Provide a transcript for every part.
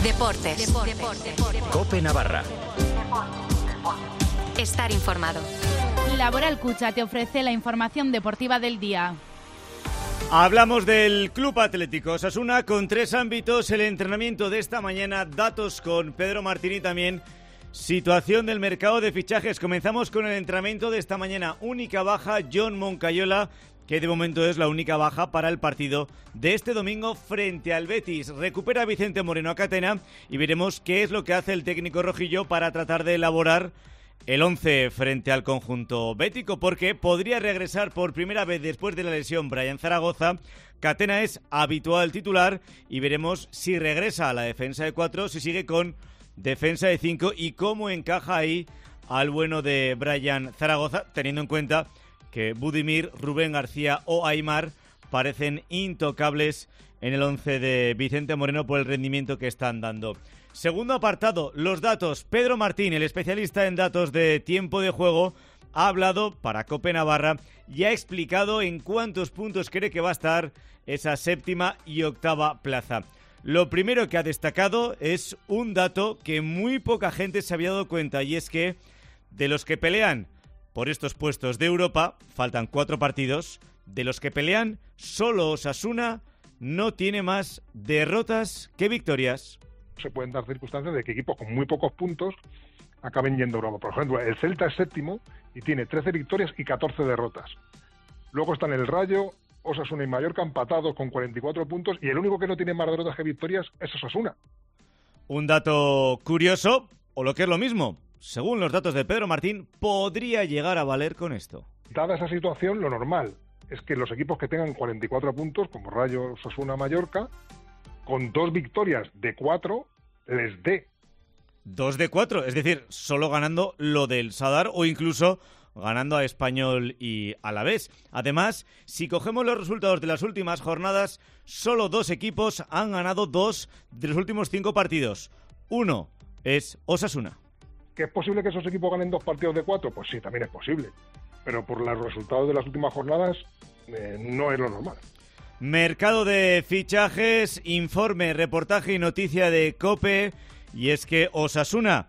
Deportes. COPE Navarra. Estar informado. Laboral Cucha te ofrece la información deportiva del día. Hablamos del Club Atlético Osasuna con 3 ámbitos: el entrenamiento de esta mañana, datos con Pedro Martín y también situación del mercado de fichajes. Comenzamos con el entrenamiento de esta mañana. Única baja, John Moncayola, que de momento es la única baja para el partido de este domingo frente al Betis. Recupera a Vicente Moreno a Catena y veremos qué es lo que hace el técnico rojillo para tratar de elaborar el 11 frente al conjunto bético, porque podría regresar por primera vez después de la lesión Brian Zaragoza. Catena es habitual titular y veremos si regresa a la defensa de 4, si sigue con defensa de 5 y cómo encaja ahí al bueno de Brian Zaragoza, teniendo en cuenta que Budimir, Rubén García o Aimar parecen intocables en el 11 de Vicente Moreno por el rendimiento que están dando. Segundo apartado, los datos. Pedro Martín, el especialista en datos de tiempo de juego, ha hablado para COPE Navarra y ha explicado en cuántos puntos cree que va a estar esa 7ª y 8ª plaza. Lo primero que ha destacado es un dato que muy poca gente se había dado cuenta, y es que de los que pelean por estos puestos de Europa, faltan 4 partidos, de los que pelean, solo Osasuna no tiene más derrotas que victorias. Se pueden dar circunstancias de que equipos con muy pocos puntos acaben yendo a Europa. Por ejemplo, el Celta es 7º y tiene 13 victorias y 14 derrotas. Luego están el Rayo, Osasuna y Mallorca empatados con 44 puntos, y el único que no tiene más derrotas que victorias es Osasuna. Un dato curioso, o lo que es lo mismo, según los datos de Pedro Martín, podría llegar a valer con esto. Dada esa situación, lo normal es que los equipos que tengan 44 puntos, como Rayo, Osasuna, Mallorca, con 2 victorias de 4, les dé. 2 de 4, es decir, solo ganando lo del Sadar o incluso ganando a Español y Alavés. Además, si cogemos los resultados de las últimas jornadas, solo 2 equipos han ganado 2 de los últimos 5 partidos. Uno es Osasuna. ¿Que es posible que esos equipos ganen 2 partidos de 4? Pues sí, también es posible. Pero por los resultados de las últimas jornadas, no es lo normal. Mercado de fichajes, informe, reportaje y noticia de COPE. Y es que Osasuna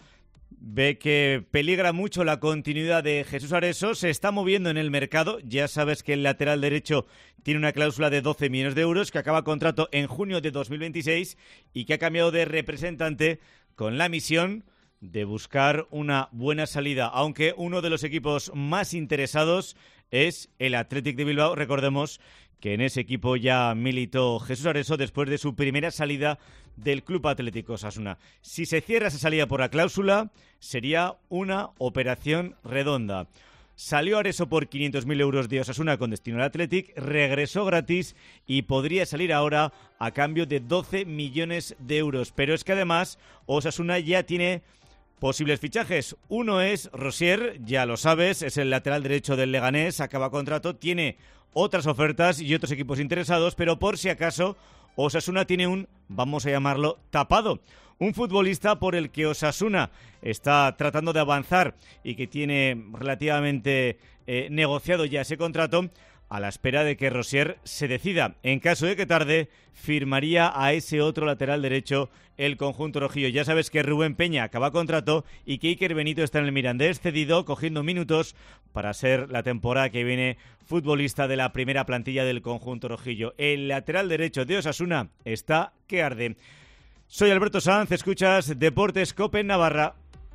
ve que peligra mucho la continuidad de Jesús Areso, se está moviendo en el mercado. Ya sabes que el lateral derecho tiene una cláusula de 12 millones de euros, que acaba contrato en junio de 2026 y que ha cambiado de representante con la misión de buscar una buena salida, aunque uno de los equipos más interesados es el Athletic de Bilbao. Recordemos que en ese equipo ya militó Jesús Areso después de su primera salida del Club Atlético Osasuna. Si se cierra esa salida por la cláusula, sería una operación redonda. Salió Areso por 500.000 euros de Osasuna con destino al Athletic, regresó gratis y podría salir ahora a cambio de 12 millones de euros. Pero es que además Osasuna ya tiene posibles fichajes. Uno es Rosier, ya lo sabes, es el lateral derecho del Leganés, acaba contrato, tiene otras ofertas y otros equipos interesados, pero por si acaso Osasuna tiene un, vamos a llamarlo, tapado. Un futbolista por el que Osasuna está tratando de avanzar y que tiene relativamente negociado ya ese contrato, a la espera de que Rosier se decida. En caso de que tarde, firmaría a ese otro lateral derecho el conjunto rojillo. Ya sabes que Rubén Peña acaba contrato y que Iker Benito está en el Mirandés cedido, cogiendo minutos para ser la temporada que viene futbolista de la primera plantilla del conjunto rojillo. El lateral derecho de Osasuna está que arde. Soy Alberto Sanz, escuchas Deportes COPE Navarra.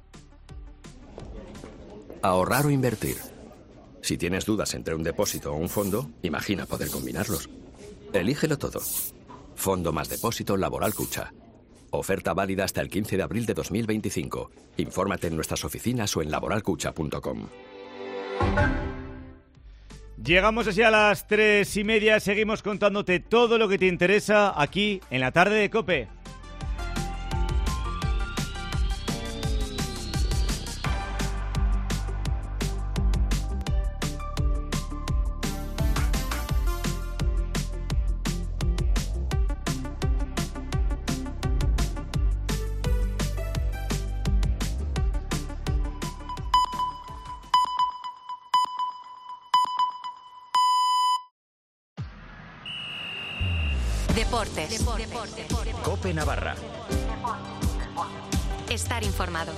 Ahorrar o invertir. Si tienes dudas entre un depósito o un fondo, imagina poder combinarlos. Elígelo todo. Fondo más depósito Laboral Cucha. Oferta válida hasta el 15 de abril de 2025. Infórmate en nuestras oficinas o en laboralcucha.com. Llegamos así a las 3:30. Seguimos contándote todo lo que te interesa aquí en la tarde de COPE. Deportes. COPE Navarra. Estar informado.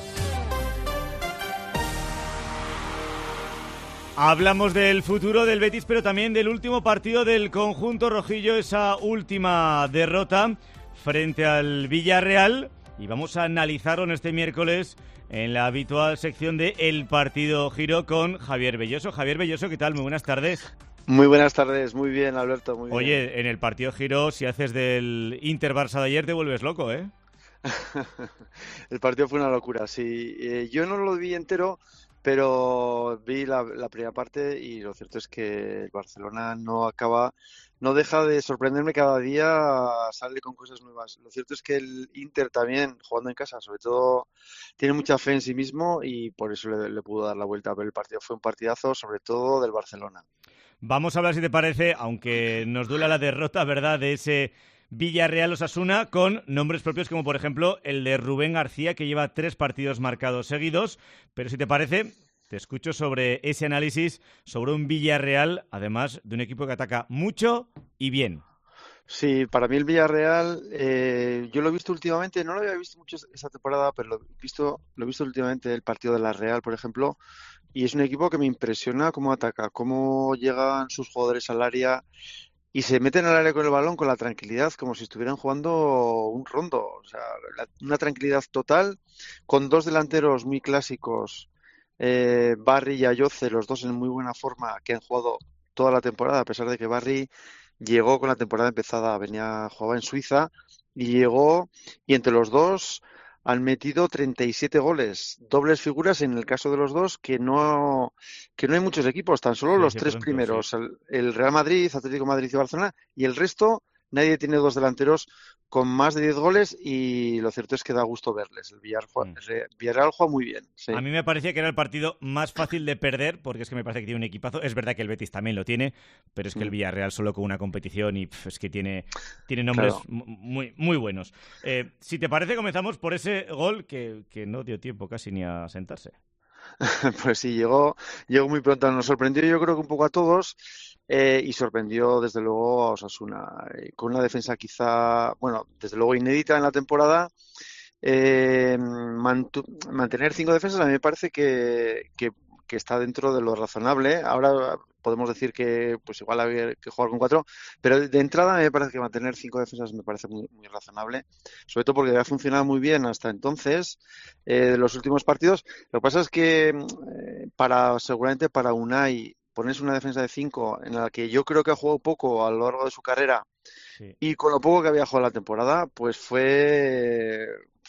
Hablamos del futuro del Betis, pero también del último partido del conjunto rojillo, esa última derrota frente al Villarreal. Y vamos a analizarlo en este miércoles en la habitual sección de El Partido Giro con Javier Belloso. Javier Belloso, ¿qué tal? Muy buenas tardes. Muy buenas tardes, muy bien, Alberto, muy bien. Oye, en El Partido Giro, si haces del Inter-Barça de ayer, te vuelves loco, ¿eh? El partido fue una locura, sí. Yo no lo vi entero, pero vi la primera parte y lo cierto es que el Barcelona no deja de sorprenderme cada día, sale con cosas nuevas. Lo cierto es que el Inter también, jugando en casa, sobre todo, tiene mucha fe en sí mismo y por eso le pudo dar la vuelta, pero el partido fue un partidazo, sobre todo del Barcelona. Vamos a hablar, si te parece, aunque nos duela la derrota, ¿verdad?, de ese Villarreal-Osasuna, con nombres propios como, por ejemplo, el de Rubén García, que lleva 3 partidos marcados seguidos. Pero si te parece, te escucho sobre ese análisis, sobre un Villarreal, además de un equipo que ataca mucho y bien. Sí, para mí el Villarreal, yo lo he visto últimamente, no lo había visto mucho esa temporada, pero lo he visto últimamente el partido de la Real, por ejemplo, y es un equipo que me impresiona cómo ataca, cómo llegan sus jugadores al área y se meten al área con el balón con la tranquilidad, como si estuvieran jugando un rondo, o sea, una tranquilidad total, con 2 delanteros muy clásicos, Barry y Ayoce, los dos en muy buena forma, que han jugado toda la temporada, a pesar de que Barry llegó con la temporada empezada, jugaba en Suiza y llegó, y entre los dos han metido 37 goles, dobles figuras en el caso de los dos, que no hay muchos equipos, tan solo los 3 primeros, sí. El Real Madrid, Atlético de Madrid y Barcelona, y el resto, nadie tiene 2 delanteros con más de 10 goles y lo cierto es que da gusto verles. El Villarreal juega muy bien. Sí. A mí me parecía que era el partido más fácil de perder, porque es que me parece que tiene un equipazo. Es verdad que el Betis también lo tiene, pero es que el Villarreal solo con una competición y es que tiene nombres muy, muy buenos. Si te parece, comenzamos por ese gol que no dio tiempo casi ni a sentarse. Pues sí, llegó muy pronto. Nos sorprendió, yo creo que un poco a todos, y sorprendió desde luego a Osasuna, con una defensa quizá, bueno, desde luego inédita en la temporada. Mantener 5 defensas a mí me parece que está dentro de lo razonable. Ahora podemos decir que pues igual había que jugar con 4, pero de entrada me parece que mantener 5 defensas me parece muy, muy razonable, sobre todo porque había funcionado muy bien hasta entonces, los últimos partidos. Lo que pasa es que seguramente para Unai ponerse una defensa de 5 en la que yo creo que ha jugado poco a lo largo de su carrera, sí, y con lo poco que había jugado la temporada, pues fue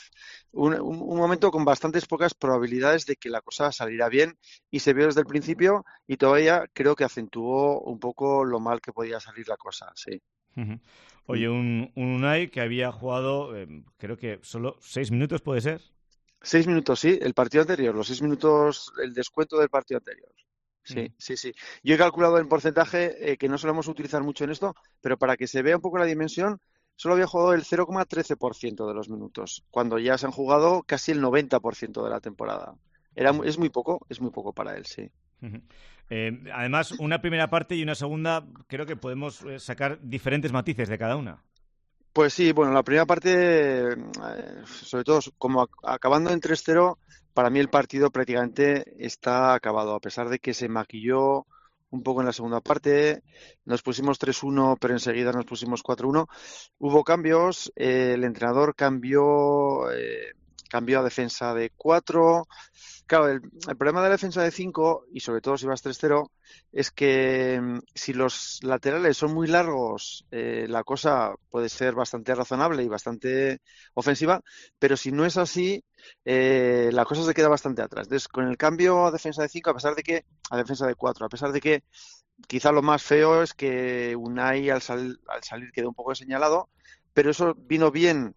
un momento con bastantes pocas probabilidades de que la cosa saliera bien, y se vio desde el principio y todavía creo que acentuó un poco lo mal que podía salir la cosa, sí. Uh-huh. Oye, un Unai que había jugado, creo que solo 6 minutos, ¿puede ser? 6 minutos, sí, el partido anterior, los 6 minutos, el descuento del partido anterior. Sí, sí. Yo he calculado el porcentaje, que no solemos utilizar mucho en esto, pero para que se vea un poco la dimensión, solo había jugado el 0,13% de los minutos, cuando ya se han jugado casi el 90% de la temporada. Es muy poco para él, sí. Además, una primera parte y una segunda, creo que podemos sacar diferentes matices de cada una. Pues sí, bueno, la primera parte, sobre todo como acabando en 3-0, para mí el partido prácticamente está acabado, a pesar de que se maquilló un poco en la segunda parte. Nos pusimos 3-1, pero enseguida nos pusimos 4-1. Hubo cambios, el entrenador cambió a defensa de 4. Claro, el problema de la defensa de 5, y sobre todo si vas 3-0, es que si los laterales son muy largos, la cosa puede ser bastante razonable y bastante ofensiva, pero si no es así, la cosa se queda bastante atrás. Entonces, con el cambio a defensa de 5, a defensa de 4, a pesar de que quizá lo más feo es que Unai al salir quedó un poco señalado, pero eso vino bien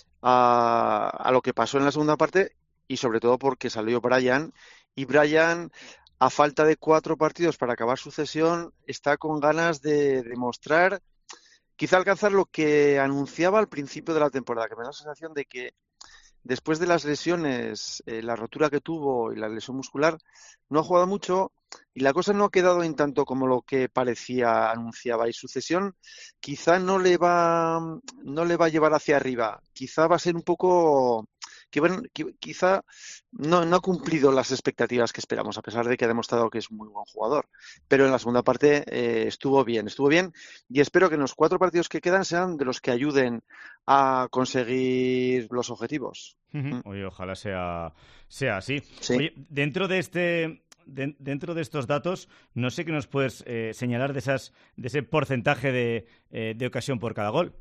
a lo que pasó en la segunda parte, y sobre todo porque salió Brian, y Brian, a falta de 4 partidos para acabar su cesión, está con ganas de demostrar, quizá alcanzar lo que anunciaba al principio de la temporada, que me da la sensación de que después de las lesiones, la rotura que tuvo y la lesión muscular, no ha jugado mucho y la cosa no ha quedado en tanto como lo que parecía, anunciaba. Y sucesión quizá no le va a llevar hacia arriba. Quizá va a ser un poco... quizá no ha cumplido las expectativas que esperamos, a pesar de que ha demostrado que es un muy buen jugador. Pero en la segunda parte estuvo bien y espero que en los 4 partidos que quedan sean de los que ayuden a conseguir los objetivos. Oye, ojalá sea así. Sí. Oye, dentro de estos datos, no sé qué nos puedes señalar de ese porcentaje de ocasión por cada gol.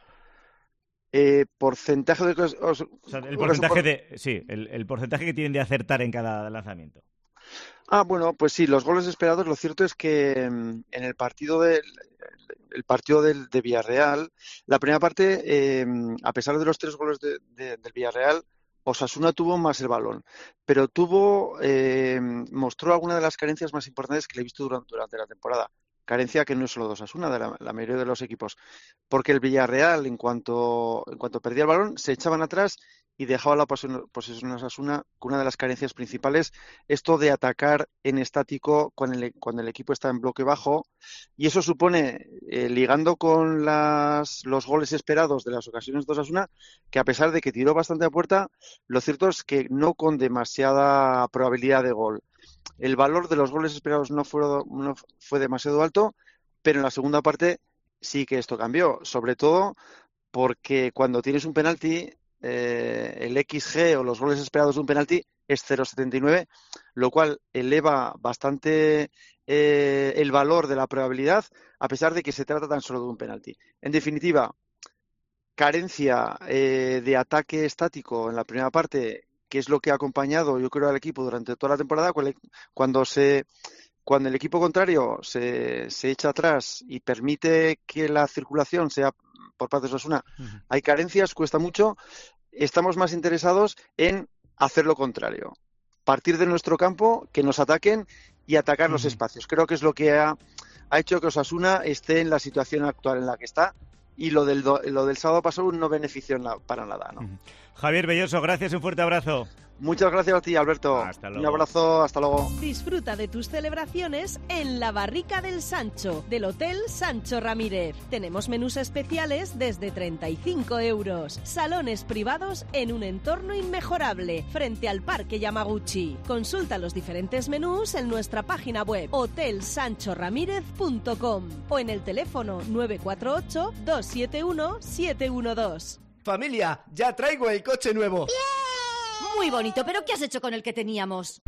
Porcentaje de... O sea, el porcentaje el porcentaje que tienen de acertar en cada lanzamiento. Bueno, pues sí, los goles esperados, lo cierto es que en el partido de Villarreal, la primera parte, a pesar de los 3 goles del Villarreal, Osasuna tuvo más el balón, pero mostró alguna de las carencias más importantes que le he visto durante la temporada. Carencia que no es solo de Osasuna, de la mayoría de los equipos, porque el Villarreal, en cuanto perdía el balón, se echaban atrás y dejaba la posesión a Osasuna con una de las carencias principales, esto de atacar en estático cuando el equipo está en bloque bajo, y eso supone, ligando con los goles esperados de las ocasiones de Osasuna, que a pesar de que tiró bastante a puerta, lo cierto es que no con demasiada probabilidad de gol. El valor de los goles esperados no fue demasiado alto, pero en la segunda parte sí que esto cambió, sobre todo porque cuando tienes un penalti, el XG o los goles esperados de un penalti es 0,79, lo cual eleva bastante el valor de la probabilidad, a pesar de que se trata tan solo de un penalti. En definitiva, carencia de ataque estático en la primera parte, que es lo que ha acompañado, yo creo, al equipo durante toda la temporada, cuando el equipo contrario se echa atrás y permite que la circulación sea por parte de Osasuna, hay carencias, cuesta mucho. Estamos más interesados en hacer lo contrario, partir de nuestro campo, que nos ataquen y atacar los espacios. Creo que es lo que ha hecho que Osasuna esté en la situación actual en la que está, y lo del sábado pasado no benefició para nada, ¿no? Javier Belloso, gracias, un fuerte abrazo. Muchas gracias a ti, Alberto. Hasta luego. Un abrazo, hasta luego. Disfruta de tus celebraciones en la Barrica del Sancho, del Hotel Sancho Ramírez. Tenemos menús especiales desde 35 €. Salones privados en un entorno inmejorable, frente al Parque Yamaguchi. Consulta los diferentes menús en nuestra página web hotelsanchoramírez.com o en el teléfono 948 271 712. Familia, ya traigo el coche nuevo. Muy bonito, pero ¿qué has hecho con el que teníamos?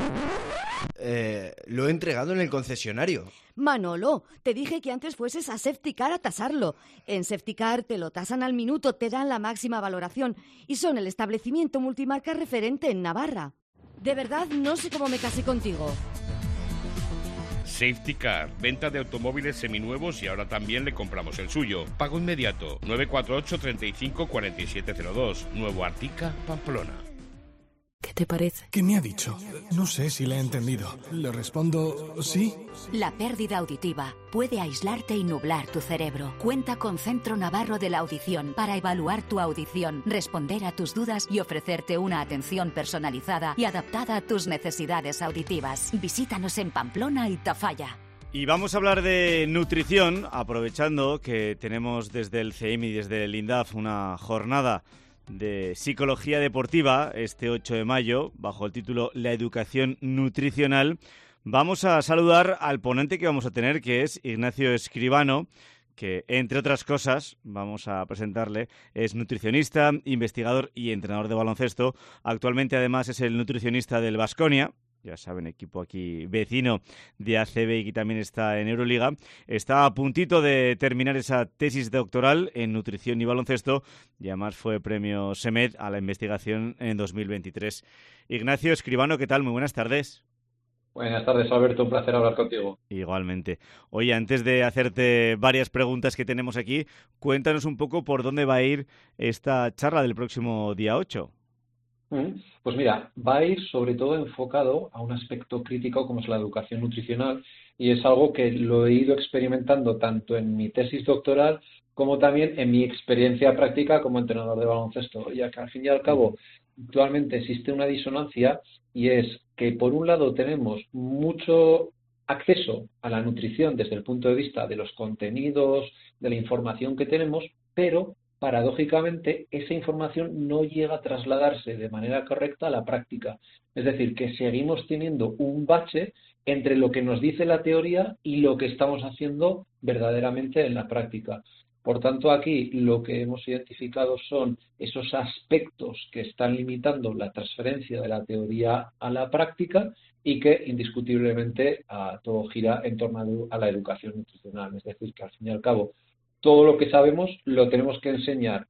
Lo he entregado en el concesionario. Manolo, te dije que antes fueses a Safetycar a tasarlo. En Safetycar te lo tasan al minuto, te dan la máxima valoración y son el establecimiento multimarca referente en Navarra. De verdad, no sé cómo me casé contigo. Safetycar, venta de automóviles seminuevos y ahora también le compramos el suyo. Pago inmediato, 948 35 4702, Nuevo Artica, Pamplona. ¿Qué te parece? ¿Qué me ha dicho? No sé si le he entendido. Le respondo sí. La pérdida auditiva puede aislarte y nublar tu cerebro. Cuenta con Centro Navarro de la Audición para evaluar tu audición, responder a tus dudas y ofrecerte una atención personalizada y adaptada a tus necesidades auditivas. Visítanos en Pamplona y Tafalla. Y vamos a hablar de nutrición, aprovechando que tenemos desde el CEIM y desde el INDAF una jornada de psicología deportiva este 8 de mayo, bajo el título La educación nutricional. Vamos a saludar al ponente que vamos a tener, que es Ignacio Escribano, que, entre otras cosas, vamos a presentarle, es nutricionista, investigador y entrenador de baloncesto. Actualmente, además, es el nutricionista del Baskonia. Ya saben, equipo aquí vecino de ACB y que también está en Euroliga. Está a puntito de terminar esa tesis doctoral en nutrición y baloncesto y además fue premio SEMED a la investigación en 2023. Ignacio Escribano, ¿qué tal? Muy buenas tardes. Buenas tardes, Alberto. Un placer hablar contigo. Igualmente. Oye, antes de hacerte varias preguntas que tenemos aquí, cuéntanos un poco por dónde va a ir esta charla del próximo día 8. Pues mira, va a ir sobre todo enfocado a un aspecto crítico como es la educación nutricional, y es algo que lo he ido experimentando tanto en mi tesis doctoral como también en mi experiencia práctica como entrenador de baloncesto, ya que al fin y al cabo actualmente existe una disonancia, y es que por un lado tenemos mucho acceso a la nutrición desde el punto de vista de los contenidos, de la información que tenemos, pero paradójicamente esa información no llega a trasladarse de manera correcta a la práctica. Es decir, que seguimos teniendo un bache entre lo que nos dice la teoría y lo que estamos haciendo verdaderamente en la práctica. Por tanto, aquí lo que hemos identificado son esos aspectos que están limitando la transferencia de la teoría a la práctica y que indiscutiblemente todo gira en torno a la educación nutricional. Es decir, que al fin y al cabo todo lo que sabemos lo tenemos que enseñar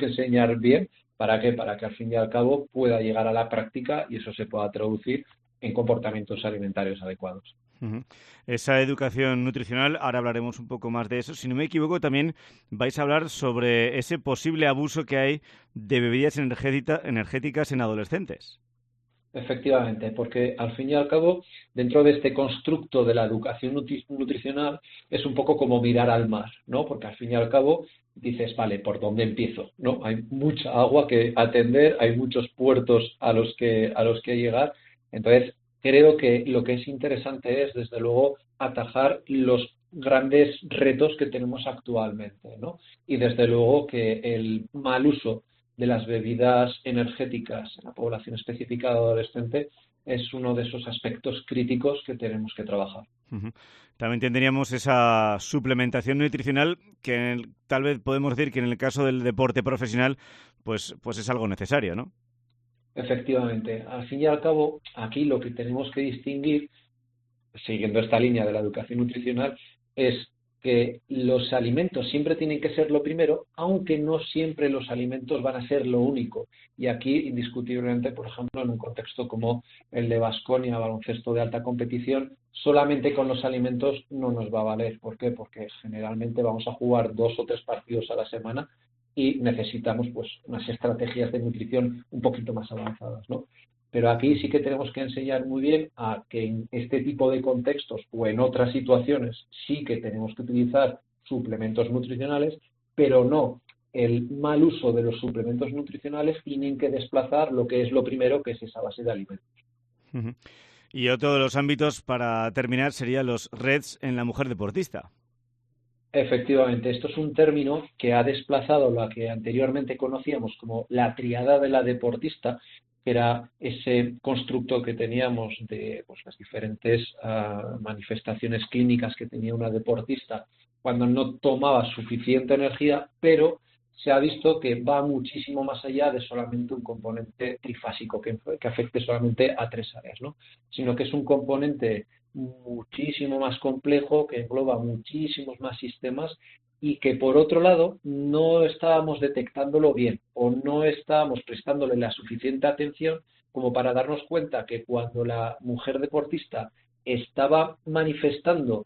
bien. ¿Para qué? Para que al fin y al cabo pueda llegar a la práctica y eso se pueda traducir en comportamientos alimentarios adecuados. Uh-huh. Esa educación nutricional, ahora hablaremos un poco más de eso. Si no me equivoco, también vais a hablar sobre ese posible abuso que hay de bebidas energéticas en adolescentes. Efectivamente, porque al fin y al cabo, dentro de este constructo de la educación nutricional, es un poco como mirar al mar, ¿no? Porque al fin y al cabo dices, vale, ¿por dónde empiezo? ¿No? Hay mucha agua que atender, hay muchos puertos a los que llegar. Entonces, creo que lo que es interesante es, desde luego, atajar los grandes retos que tenemos actualmente, ¿no? Y desde luego que el mal uso de las bebidas energéticas en la población específica de adolescente es uno de esos aspectos críticos que tenemos que trabajar. Uh-huh. También tendríamos esa suplementación nutricional que tal vez podemos decir que en el caso del deporte profesional pues es algo necesario, ¿no? Efectivamente. Al fin y al cabo, aquí lo que tenemos que distinguir, siguiendo esta línea de la educación nutricional, es que los alimentos siempre tienen que ser lo primero, aunque no siempre los alimentos van a ser lo único. Y aquí, indiscutiblemente, por ejemplo, en un contexto como el de Baskonia, baloncesto de alta competición, solamente con los alimentos no nos va a valer. ¿Por qué? Porque generalmente vamos a jugar 2 o 3 partidos a la semana y necesitamos pues unas estrategias de nutrición un poquito más avanzadas, ¿no? Pero aquí sí que tenemos que enseñar muy bien a que en este tipo de contextos o en otras situaciones sí que tenemos que utilizar suplementos nutricionales, pero no el mal uso de los suplementos nutricionales tienen que desplazar lo que es lo primero, que es esa base de alimentos. Uh-huh. Y otro de los ámbitos, para terminar, serían los REDs en la mujer deportista. Efectivamente, esto es un término que ha desplazado lo que anteriormente conocíamos como la triada de la deportista, que era ese constructo que teníamos de pues, las diferentes manifestaciones clínicas que tenía una deportista cuando no tomaba suficiente energía, pero se ha visto que va muchísimo más allá de solamente un componente trifásico que afecte solamente a 3 áreas, ¿no? Sino que es un componente muchísimo más complejo, que engloba muchísimos más sistemas y que, por otro lado, no estábamos detectándolo bien o no estábamos prestándole la suficiente atención como para darnos cuenta que cuando la mujer deportista estaba manifestando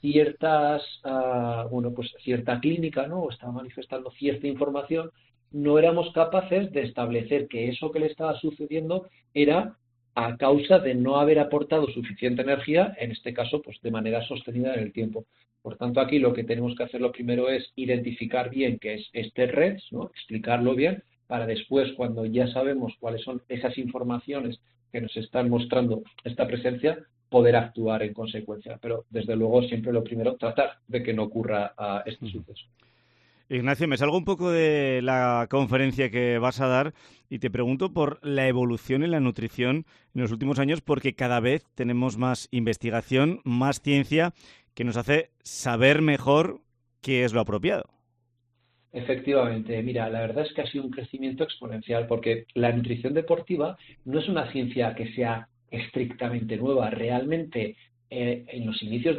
cierta clínica, ¿no? O estaba manifestando cierta información, no éramos capaces de establecer que eso que le estaba sucediendo era a causa de no haber aportado suficiente energía, en este caso, pues de manera sostenida en el tiempo. Por tanto, aquí lo que tenemos que hacer lo primero es identificar bien qué es este REDS, ¿no? Explicarlo bien, para después, cuando ya sabemos cuáles son esas informaciones que nos están mostrando esta presencia, poder actuar en consecuencia. Pero, desde luego, siempre lo primero, tratar de que no ocurra este suceso. Ignacio, me salgo un poco de la conferencia que vas a dar y te pregunto por la evolución en la nutrición en los últimos años, porque cada vez tenemos más investigación, más ciencia, que nos hace saber mejor qué es lo apropiado. Efectivamente, mira, la verdad es que ha sido un crecimiento exponencial, porque la nutrición deportiva no es una ciencia que sea estrictamente nueva. Realmente, en los inicios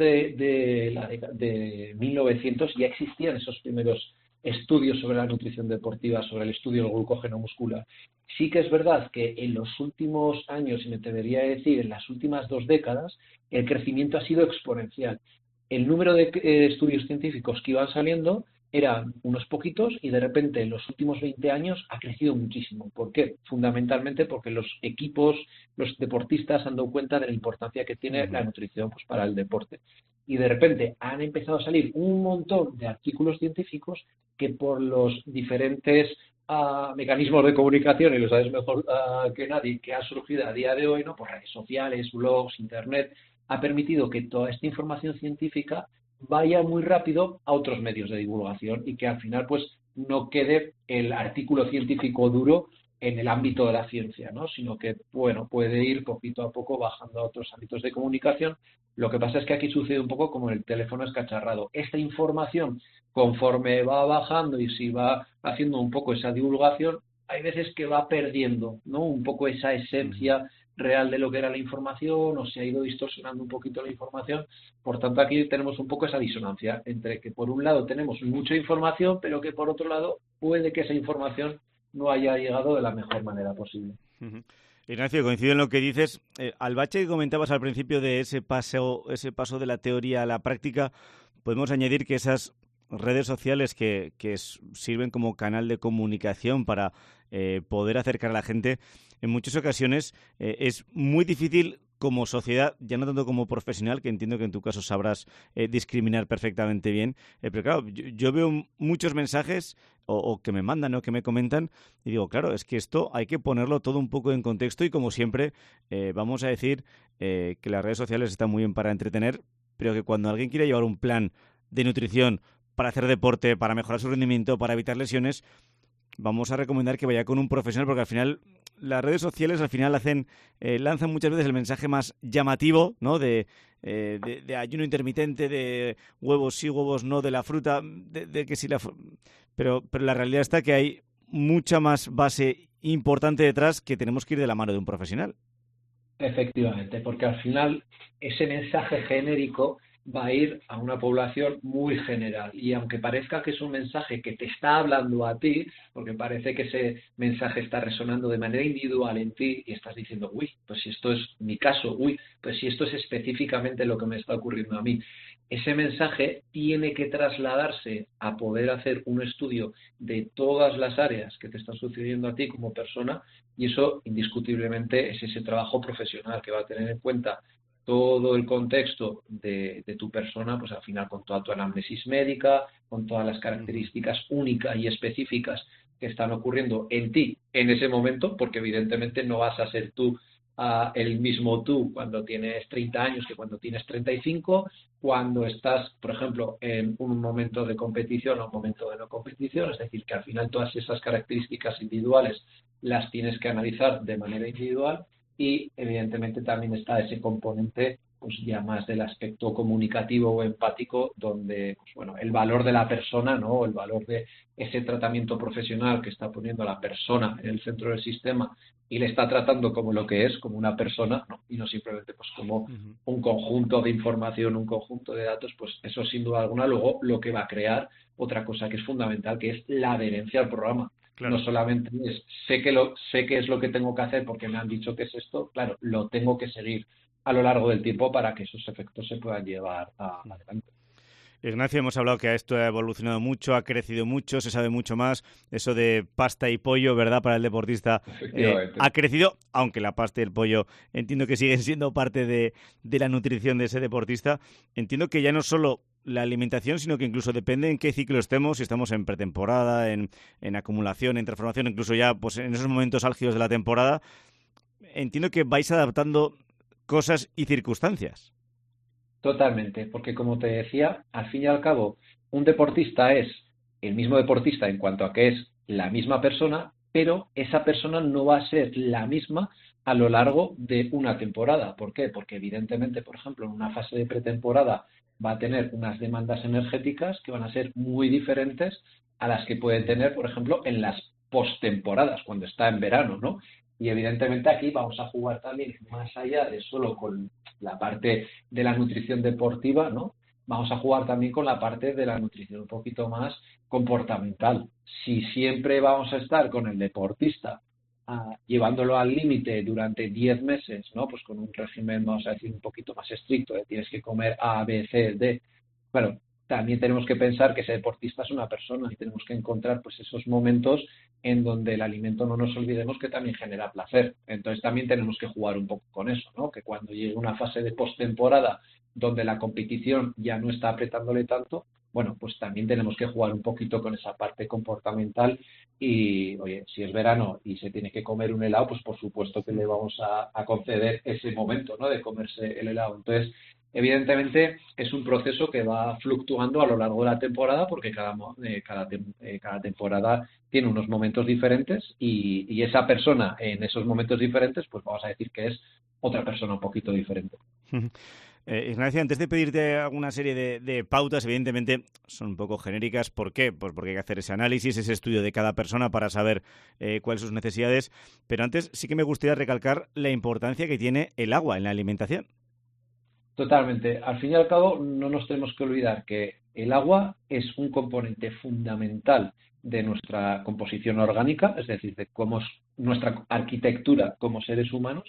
de 1900 ya existían esos primeros estudios sobre la nutrición deportiva, sobre el estudio del glucógeno muscular. Sí que es verdad que en los últimos años, y me atrevería a decir en las últimas 2 décadas, el crecimiento ha sido exponencial. El número de estudios científicos que iban saliendo eran unos poquitos y de repente en los últimos 20 años ha crecido muchísimo. ¿Por qué? Fundamentalmente porque los equipos, los deportistas han dado cuenta de la importancia que tiene la nutrición pues, para el deporte. Y de repente han empezado a salir un montón de artículos científicos que por los diferentes mecanismos de comunicación, y lo sabes mejor que nadie, que ha surgido a día de hoy, ¿no? Por redes sociales, blogs, internet, ha permitido que toda esta información científica vaya muy rápido a otros medios de divulgación y que al final pues no quede el artículo científico duro en el ámbito de la ciencia, ¿no? Sino que, bueno, puede ir poquito a poco bajando a otros ámbitos de comunicación. Lo que pasa es que aquí sucede un poco como el teléfono escacharrado. Esta información, conforme va bajando y si va haciendo un poco esa divulgación, hay veces que va perdiendo, ¿no? Un poco esa esencia real de lo que era la información, o se ha ido distorsionando un poquito la información. Por tanto, aquí tenemos un poco esa disonancia entre que por un lado tenemos mucha información, pero que por otro lado puede que esa información no haya llegado de la mejor manera posible. Ignacio, coincido en lo que dices. Al bache que comentabas al principio de ese paso de la teoría a la práctica, podemos añadir que esas redes sociales que sirven como canal de comunicación para poder acercar a la gente, en muchas ocasiones es muy difícil como sociedad, ya no tanto como profesional, que entiendo que en tu caso sabrás discriminar perfectamente bien, pero claro, yo veo muchos mensajes o que me mandan o que me comentan y digo, claro, es que esto hay que ponerlo todo un poco en contexto y como siempre vamos a decir que las redes sociales están muy bien para entretener, pero que cuando alguien quiere llevar un plan de nutrición para hacer deporte, para mejorar su rendimiento, para evitar lesiones, vamos a recomendar que vaya con un profesional porque al final las redes sociales al final lanzan muchas veces el mensaje más llamativo, ¿no? De ayuno intermitente, de huevos sí, huevos no, de la fruta, de que si pero la realidad está que hay mucha más base importante detrás que tenemos que ir de la mano de un profesional. Efectivamente, porque al final ese mensaje genérico va a ir a una población muy general y aunque parezca que es un mensaje que te está hablando a ti, porque parece que ese mensaje está resonando de manera individual en ti y estás diciendo, uy, pues si esto es mi caso, uy, pues si esto es específicamente lo que me está ocurriendo a mí, ese mensaje tiene que trasladarse a poder hacer un estudio de todas las áreas que te están sucediendo a ti como persona y eso indiscutiblemente es ese trabajo profesional que va a tener en cuenta todo el contexto de tu persona, pues al final con toda tu anamnesis médica, con todas las características únicas y específicas que están ocurriendo en ti en ese momento, porque evidentemente no vas a ser tú el mismo tú cuando tienes 30 años que cuando tienes 35, cuando estás, por ejemplo, en un momento de competición o un momento de no competición, es decir, que al final todas esas características individuales las tienes que analizar de manera individual. Y evidentemente también está ese componente pues ya más del aspecto comunicativo o empático donde pues, bueno, el valor de la persona, ¿no? El valor de ese tratamiento profesional que está poniendo a la persona en el centro del sistema y le está tratando como lo que es, como una persona, ¿no? Y no simplemente pues como un conjunto de información, un conjunto de datos, pues eso sin duda alguna luego lo que va a crear otra cosa que es fundamental, que es la adherencia al programa. Claro. No solamente es, sé que es lo que tengo que hacer porque me han dicho que es esto, claro, lo tengo que seguir a lo largo del tiempo para que esos efectos se puedan llevar adelante. Ignacio, hemos hablado que esto ha evolucionado mucho, ha crecido mucho, se sabe mucho más. Eso de pasta y pollo, ¿verdad? Para el deportista ha crecido, aunque la pasta y el pollo entiendo que siguen siendo parte de la nutrición de ese deportista. Entiendo que ya no solo la alimentación, sino que incluso depende en qué ciclo estemos, si estamos en pretemporada, en acumulación, en transformación, incluso ya pues en esos momentos álgidos de la temporada. Entiendo que vais adaptando cosas y circunstancias. Totalmente, porque como te decía, al fin y al cabo, un deportista es el mismo deportista en cuanto a que es la misma persona, pero esa persona no va a ser la misma a lo largo de una temporada. ¿Por qué? Porque evidentemente, por ejemplo, en una fase de pretemporada va a tener unas demandas energéticas que van a ser muy diferentes a las que puede tener, por ejemplo, en las postemporadas, cuando está en verano, ¿no? Y evidentemente aquí vamos a jugar también más allá de solo con la parte de la nutrición deportiva, ¿no? Vamos a jugar también con la parte de la nutrición un poquito más comportamental. Si siempre vamos a estar con el deportista llevándolo al límite durante 10 meses, ¿no? Pues con un régimen, vamos a decir, un poquito más estricto, tienes que comer A, B, C, D. Bueno, también tenemos que pensar que ese deportista es una persona y tenemos que encontrar pues esos momentos en donde el alimento, no nos olvidemos que también genera placer. Entonces también tenemos que jugar un poco con eso, ¿no? Que cuando llegue una fase de postemporada donde la competición ya no está apretándole tanto, bueno, pues también tenemos que jugar un poquito con esa parte comportamental y, oye, si es verano y se tiene que comer un helado, pues por supuesto que le vamos a conceder ese momento, ¿no?, de comerse el helado. Entonces, evidentemente es un proceso que va fluctuando a lo largo de la temporada porque cada temporada tiene unos momentos diferentes y esa persona en esos momentos diferentes, pues vamos a decir que es otra persona un poquito diferente. Ignacio, antes de pedirte alguna serie de pautas, evidentemente son un poco genéricas. ¿Por qué? Pues porque hay que hacer ese análisis, ese estudio de cada persona para saber cuáles son sus necesidades. Pero antes sí que me gustaría recalcar la importancia que tiene el agua en la alimentación. Totalmente. Al fin y al cabo, no nos tenemos que olvidar que el agua es un componente fundamental de nuestra composición orgánica, es decir, de cómo es nuestra arquitectura como seres humanos,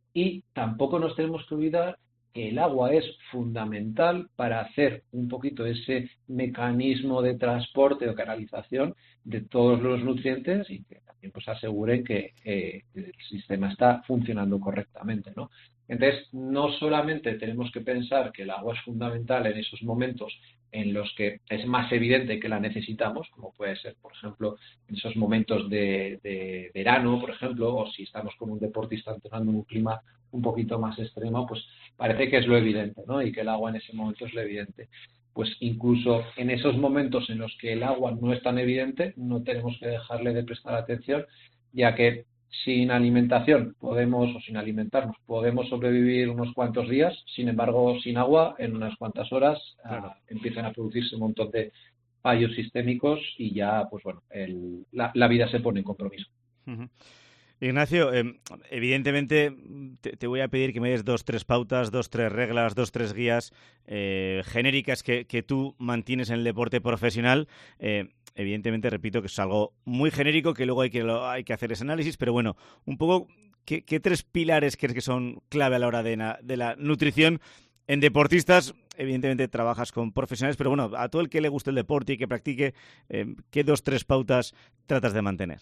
y tampoco nos tenemos que olvidar que el agua es fundamental para hacer un poquito ese mecanismo de transporte o canalización de todos los nutrientes y que también pues aseguren que el sistema está funcionando correctamente, ¿no? Entonces, no solamente tenemos que pensar que el agua es fundamental en esos momentos en los que es más evidente que la necesitamos, como puede ser, por ejemplo, en esos momentos de verano, por ejemplo, o si estamos con un deportista entrenando en un clima un poquito más extremo, pues parece que es lo evidente, ¿no? Y que el agua en ese momento es lo evidente. Pues incluso en esos momentos en los que el agua no es tan evidente, no tenemos que dejarle de prestar atención, ya que sin alimentación sin alimentarnos podemos sobrevivir unos cuantos días, sin embargo, sin agua, en unas cuantas horas empiezan a producirse un montón de fallos sistémicos y ya, pues bueno, la vida se pone en compromiso. Uh-huh. Ignacio, evidentemente te voy a pedir que me des 2-3 pautas, 2-3 reglas, 2-3 guías genéricas que tú mantienes en el deporte profesional. Evidentemente, repito, que es algo muy genérico, que luego hay que hacer ese análisis, pero bueno, un poco, ¿qué 3 pilares crees que son clave a la hora de la nutrición en deportistas? Evidentemente trabajas con profesionales, pero bueno, a todo el que le guste el deporte y que practique, ¿qué 2-3 pautas tratas de mantener?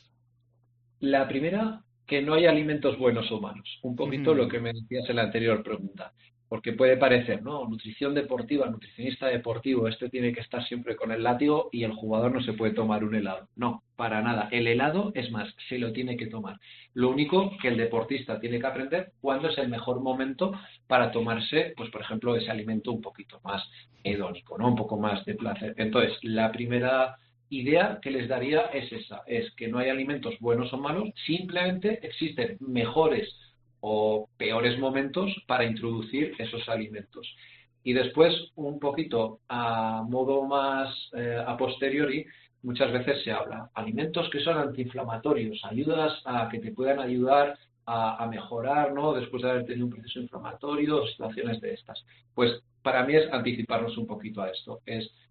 La primera, que no hay alimentos buenos o malos. Un poquito lo que me decías en la anterior pregunta. Porque puede parecer, ¿no? Nutrición deportiva, nutricionista deportivo, tiene que estar siempre con el látigo y el jugador no se puede tomar un helado. No, para nada. El helado, es más, se lo tiene que tomar. Lo único que el deportista tiene que aprender cuándo es el mejor momento para tomarse, pues por ejemplo, ese alimento un poquito más hedónico, ¿no? Un poco más de placer. Entonces, la primera idea que les daría es esa, es que no hay alimentos buenos o malos, simplemente existen mejores o peores momentos para introducir esos alimentos. Y después, un poquito a modo más a posteriori, muchas veces se habla alimentos que son antiinflamatorios, ayudas a que te puedan ayudar a mejorar, ¿no?, después de haber tenido un proceso inflamatorio o situaciones de estas. Pues para mí es anticiparnos un poquito a esto.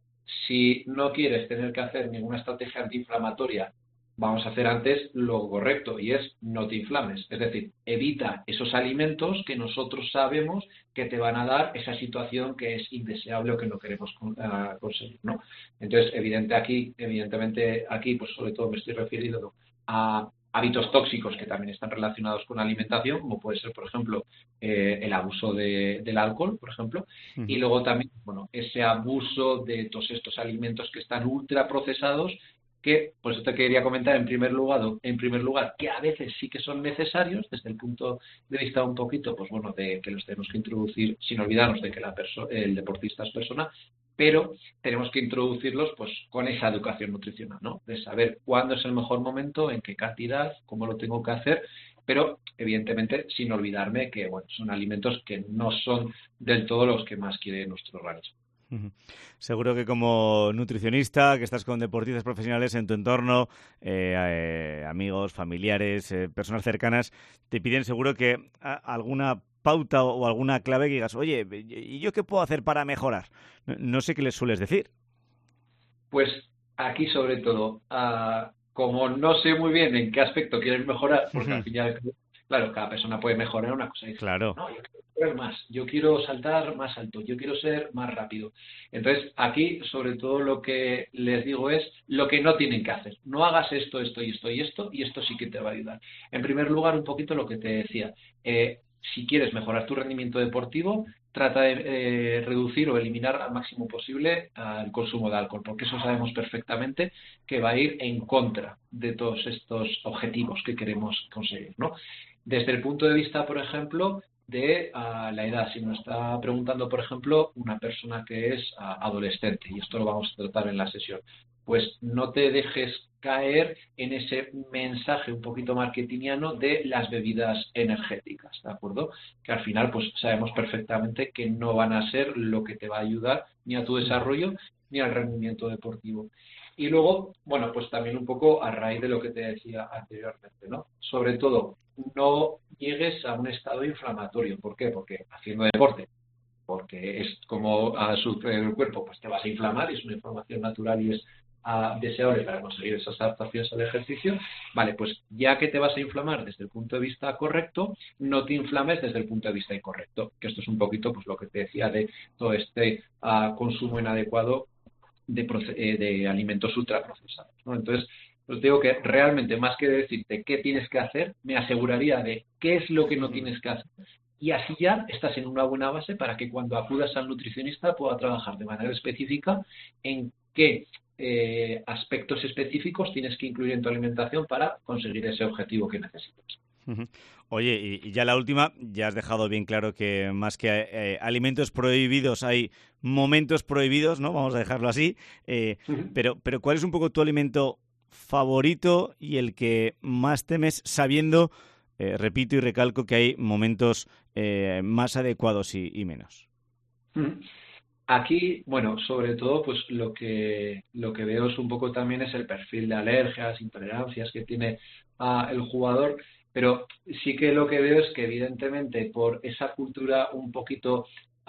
Si no quieres tener que hacer ninguna estrategia antiinflamatoria, vamos a hacer antes lo correcto y es no te inflames. Es decir, evita esos alimentos que nosotros sabemos que te van a dar esa situación que es indeseable o que no queremos conseguir, ¿no? Entonces, evidentemente aquí, pues sobre todo me estoy refiriendo a hábitos tóxicos que también están relacionados con la alimentación, como puede ser, por ejemplo, el abuso del alcohol, por ejemplo, y luego también, bueno, ese abuso de todos estos alimentos que están ultraprocesados, que, por eso te quería comentar en primer lugar, que a veces sí que son necesarios desde el punto de vista un poquito, pues bueno, de que los tenemos que introducir sin olvidarnos de que el deportista es persona, pero tenemos que introducirlos pues con esa educación nutricional, ¿no? De saber cuándo es el mejor momento, en qué cantidad, cómo lo tengo que hacer, pero evidentemente sin olvidarme que bueno, son alimentos que no son del todo los que más quiere nuestro organismo. Seguro que como nutricionista, que estás con deportistas profesionales en tu entorno, amigos, familiares, personas cercanas, te piden seguro que alguna pauta o alguna clave que digas, oye, ¿y yo qué puedo hacer para mejorar? No sé qué les sueles decir. Pues aquí sobre todo, como no sé muy bien en qué aspecto quieres mejorar, porque al final, claro, cada persona puede mejorar una cosa. Claro. No, yo quiero correr más, yo quiero saltar más alto, yo quiero ser más rápido. Entonces, aquí, sobre todo, lo que les digo es lo que no tienen que hacer. No hagas esto, esto y esto y esto, y esto sí que te va a ayudar. En primer lugar, un poquito lo que te decía. si quieres mejorar tu rendimiento deportivo, trata de reducir o eliminar al máximo posible el consumo de alcohol, porque eso sabemos perfectamente que va a ir en contra de todos estos objetivos que queremos conseguir, ¿no? Desde el punto de vista, por ejemplo, de la edad, si nos está preguntando, por ejemplo, una persona que es adolescente, y esto lo vamos a tratar en la sesión, pues no te dejes caer en ese mensaje un poquito marketingiano de las bebidas energéticas, ¿de acuerdo? Que al final pues sabemos perfectamente que no van a ser lo que te va a ayudar ni a tu desarrollo ni al rendimiento deportivo. Y luego, bueno, pues también un poco a raíz de lo que te decía anteriormente, ¿no? Sobre todo, no llegues a un estado inflamatorio. ¿Por qué? Porque haciendo deporte, porque es como sufre el cuerpo, pues te vas a inflamar, y es una inflamación natural y es deseable para conseguir esas adaptaciones al ejercicio. Vale, pues ya que te vas a inflamar desde el punto de vista correcto, no te inflames desde el punto de vista incorrecto, que esto es un poquito pues lo que te decía de todo este consumo inadecuado de alimentos ultraprocesados, ¿no? Entonces, pues digo que realmente más que decirte qué tienes que hacer, me aseguraría de qué es lo que no tienes que hacer. Y así ya estás en una buena base para que cuando acudas al nutricionista pueda trabajar de manera específica en qué aspectos específicos tienes que incluir en tu alimentación para conseguir ese objetivo que necesitas. Oye, y ya la última, ya has dejado bien claro que más que alimentos prohibidos hay momentos prohibidos, ¿no? Vamos a dejarlo así. Pero ¿cuál es un poco tu alimento favorito y el que más temes sabiendo, repito y recalco, que hay momentos más adecuados y menos? Aquí, bueno, sobre todo, pues lo que veo es un poco también es el perfil de alergias, intolerancias que tiene el jugador, pero sí que lo que veo es que evidentemente por esa cultura un poquito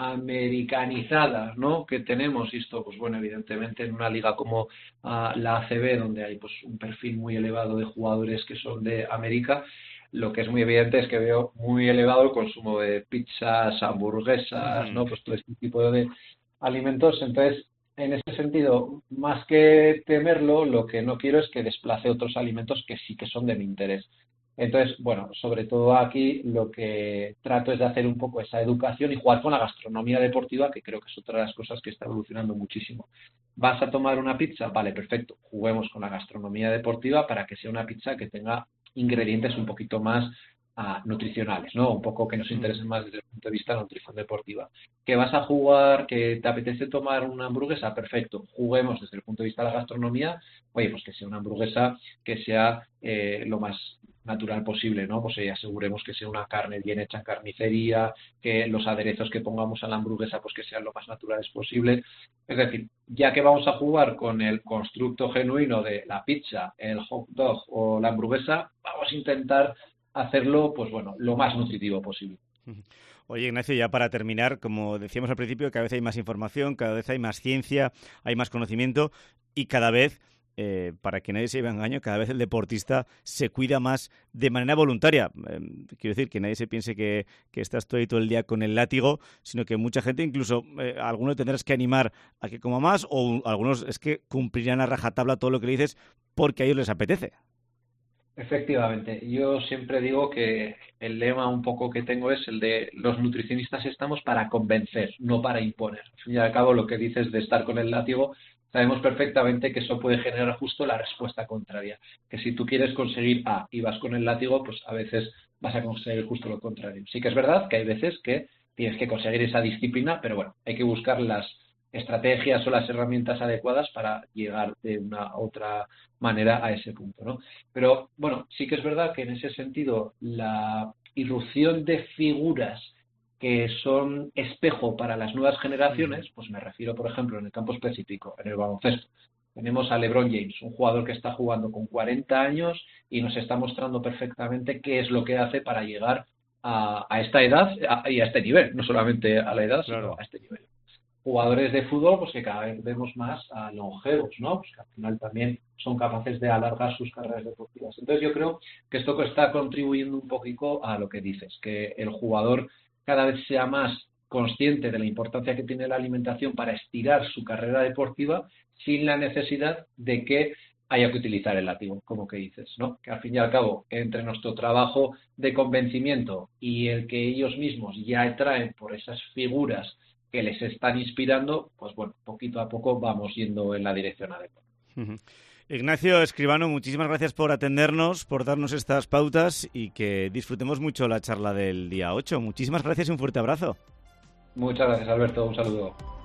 americanizada, ¿no?, que tenemos, y esto, pues bueno, evidentemente en una liga como la ACB, donde hay pues un perfil muy elevado de jugadores que son de América, lo que es muy evidente es que veo muy elevado el consumo de pizzas, hamburguesas, ¿no?, pues todo este tipo de alimentos. Entonces, en ese sentido, más que temerlo, lo que no quiero es que desplace otros alimentos que sí que son de mi interés. Entonces, bueno, sobre todo aquí lo que trato es de hacer un poco esa educación y jugar con la gastronomía deportiva, que creo que es otra de las cosas que está evolucionando muchísimo. ¿Vas a tomar una pizza? Vale, perfecto. Juguemos con la gastronomía deportiva para que sea una pizza que tenga ingredientes un poquito más nutricionales, ¿no? Un poco que nos interesen más desde el punto de vista de la nutrición deportiva. ¿Que vas a jugar, que te apetece tomar una hamburguesa? Perfecto. Juguemos desde el punto de vista de la gastronomía. Oye, pues que sea una hamburguesa que sea lo más natural posible, ¿no? Pues aseguremos que sea una carne bien hecha en carnicería, que los aderezos que pongamos a la hamburguesa pues que sean lo más naturales posible. Es decir, ya que vamos a jugar con el constructo genuino de la pizza, el hot dog o la hamburguesa, vamos a intentar hacerlo, pues bueno, lo más nutritivo posible. Oye, Ignacio, ya para terminar, como decíamos al principio, cada vez hay más información, cada vez hay más ciencia, hay más conocimiento y cada vez, para que nadie se lleve a engaño, cada vez el deportista se cuida más de manera voluntaria. Quiero decir, que nadie se piense que estás todo el día con el látigo, sino que mucha gente, incluso algunos tendrás que animar a que coma más, o algunos es que cumplirán a rajatabla todo lo que le dices porque a ellos les apetece. Efectivamente, yo siempre digo que el lema un poco que tengo es el de los nutricionistas estamos para convencer, no para imponer. Al fin y al cabo, lo que dices de estar con el látigo, sabemos perfectamente que eso puede generar justo la respuesta contraria. Que si tú quieres conseguir A y vas con el látigo, pues a veces vas a conseguir justo lo contrario. Sí que es verdad que hay veces que tienes que conseguir esa disciplina, pero bueno, hay que buscar las estrategias o las herramientas adecuadas para llegar de una otra manera a ese punto, ¿no? Pero bueno, sí que es verdad que en ese sentido la irrupción de figuras que son espejo para las nuevas generaciones, pues me refiero, por ejemplo, en el campo específico, en el baloncesto. Tenemos a LeBron James, un jugador que está jugando con 40 años y nos está mostrando perfectamente qué es lo que hace para llegar a esta edad y a este nivel, no solamente a la edad, sino a este nivel. Jugadores de fútbol, pues que cada vez vemos más longevos, ¿no? Pues que al final también son capaces de alargar sus carreras deportivas. Entonces yo creo que esto está contribuyendo un poquito a lo que dices, que el jugador cada vez sea más consciente de la importancia que tiene la alimentación para estirar su carrera deportiva sin la necesidad de que haya que utilizar el látigo, como que dices, ¿no? Que al fin y al cabo, entre nuestro trabajo de convencimiento y el que ellos mismos ya traen por esas figuras que les están inspirando, pues bueno, poquito a poco vamos yendo en la dirección adecuada. Ignacio Escribano, muchísimas gracias por atendernos, por darnos estas pautas y que disfrutemos mucho la charla del día 8. Muchísimas gracias y un fuerte abrazo. Muchas gracias, Alberto. Un saludo.